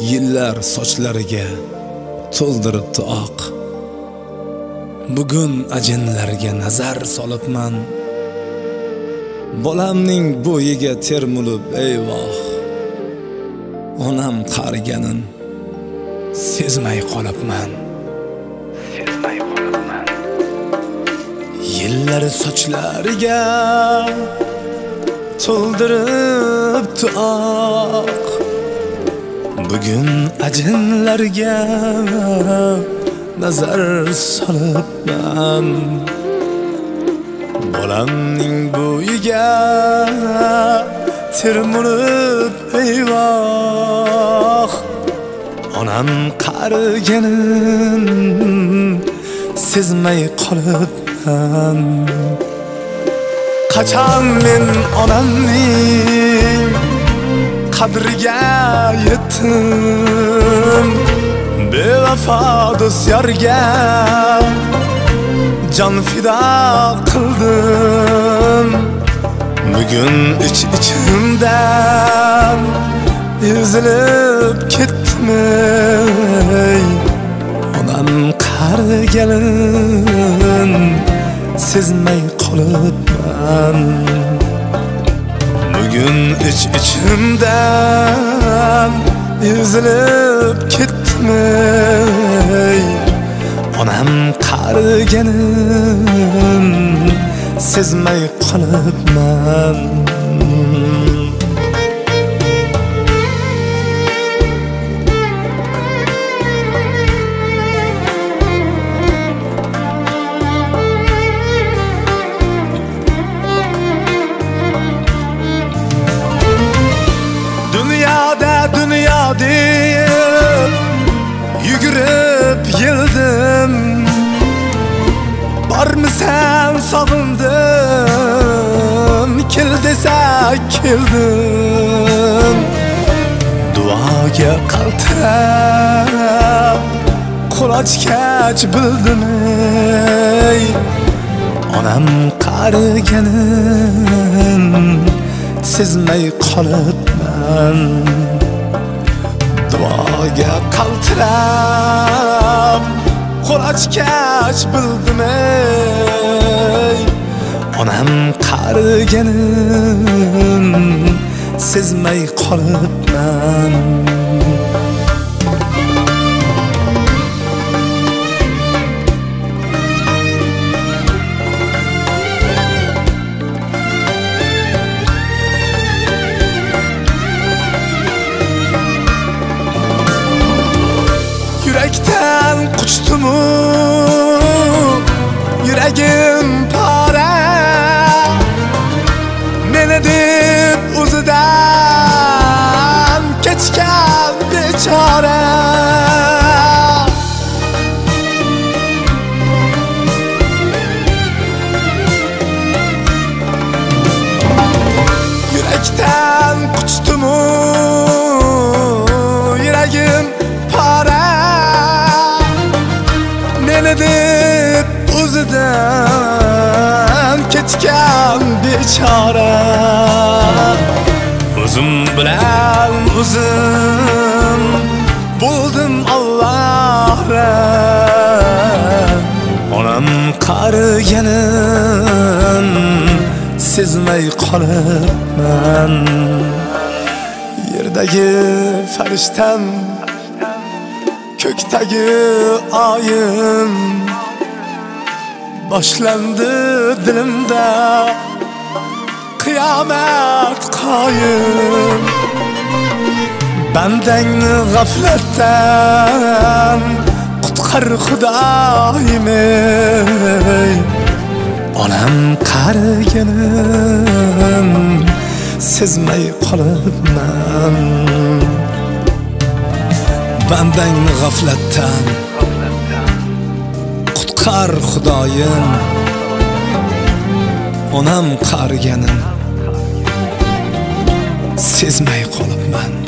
Yillar sochlariga to'ldiribdi oq. Bugun ajinlarga nazar solibman. Bolamning bo'yiga termulib eyvoh. Onam qariganin sezmay qolibman. Yillar sochlariga to'ldiribdi oq. Bugun ajinlarga nazar solibman. Bolamning bo'yiga termulib eyvoh. Onam qariganin sezmay qolibman. Qachon men onamning qadriga yetdim. Bevafo do'stlarga jon fido qildim. Bugun ichimdan ezilib ketdim. Onam qariganin sezmay qolibman. Bugun ichimdan ezilib ketdim. Onam qariganin sezmay qolibman. Dünya deb yugurib yeldim. Bormisan sog'indim, kel desa keldim. Duoga qaltirab qulochkach bildim. Onam qariganin sezmay qolibman. Duoga qaltirab qulochkach bildim. Onam qariganin sezmay qolibman. Yürekten quchdimu, yuragim pora. Meni deb o'zidan kechgan bechora. Yürekten quchdimu, yuragim pora. Meni deb o'zidan ketgan bechora. O'zim bilan o'zim bo'ldim Allohga. Onam qariganin sezmay qolibman. Yerdagi farishtam, ko'kdagi oyim, boshlandi dilimda qiyomat qoyim. Bandangni g'aflatdan qutqar Xudoyim. Onam qariganin sezmay qolibman. Bandangni g'aflatdan qutqar Xudoyim. Onam qariganin sezmay qolibman.